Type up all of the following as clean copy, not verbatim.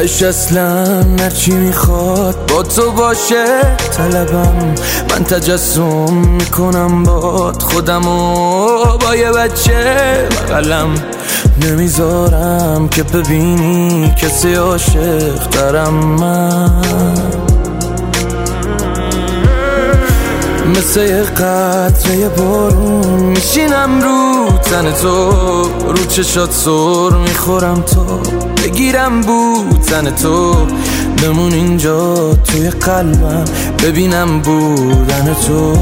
تش اصلا هرچی میخواد با تو باشه طلبم. من تجسم میکنم باد خودمو با یه بچه بغلم. نمیذارم که ببینی کسی عاشق دارم. من مثل یه قطره بارون میشینم رو تن تو، رو چشات سر میخورم تا بگیرم بوتن تو. بمون اینجا توی قلبم ببینم بودن تو.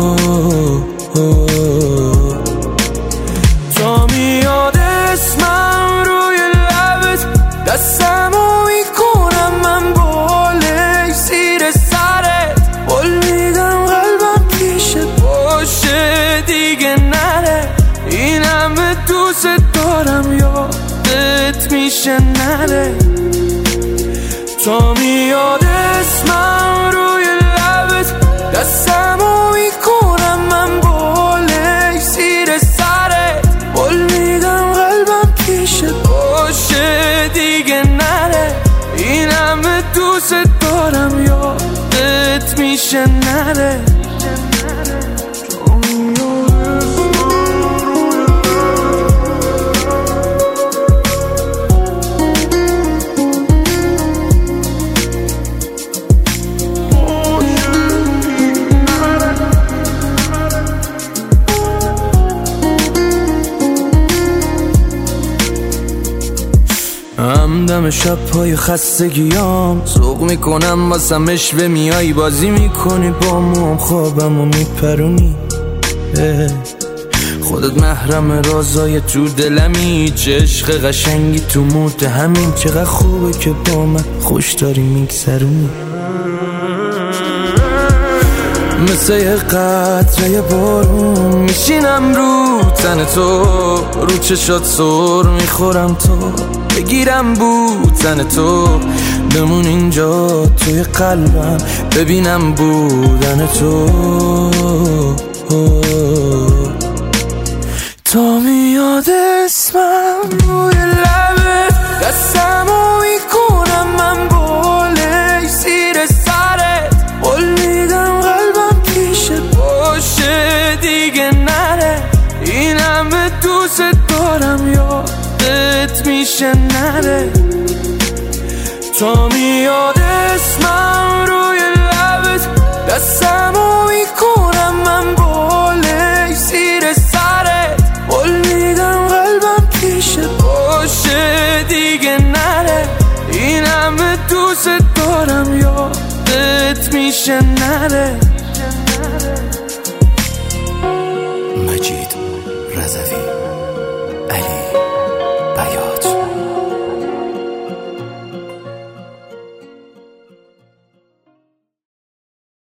تا میاد اسمم روی لبت دستمو میکنم من بالش زیر سرت. قول میدم قلبم پیشت باشه دیگه نره. این همه دوست دارم یادت میشه نره. تا میاد اسمم روی لبت دستمو میکنم من بالش زیر سرت. قول میدم قلبم پیشت باشه دیگه نره. این همه دوست دارم یادت میشه نره. همدم شب‌های خستگیام سوق میکنم واسم اشوه میای بازی میکنی با موام خوابمو میپرونی. خودت محرم رازای تو دلمی. چه عشق قشنگی تو مود همین. چقدر خوبه که با من خوش داری میگذرونی. مثل یه قطره بارون میشینم رو تن تو، رو چشات سر میخورم تا بگیرم بوتن تو. بمون اینجا توی قلبم ببینم بودن تو. تا میاد اسمم روی لبت دستمو میکنم من بالش زیر سرت. قول میدم قلبم پیشت باشه دیگه نره. این همه دوست دارم یادت میشه نره. تا میاد اسمم روی لبت دستمو میکنم من بالش زیر سرت. قول میدم قلبم پیشت باشه دیگه نره. این همه دوست دارم یادت میشه نره.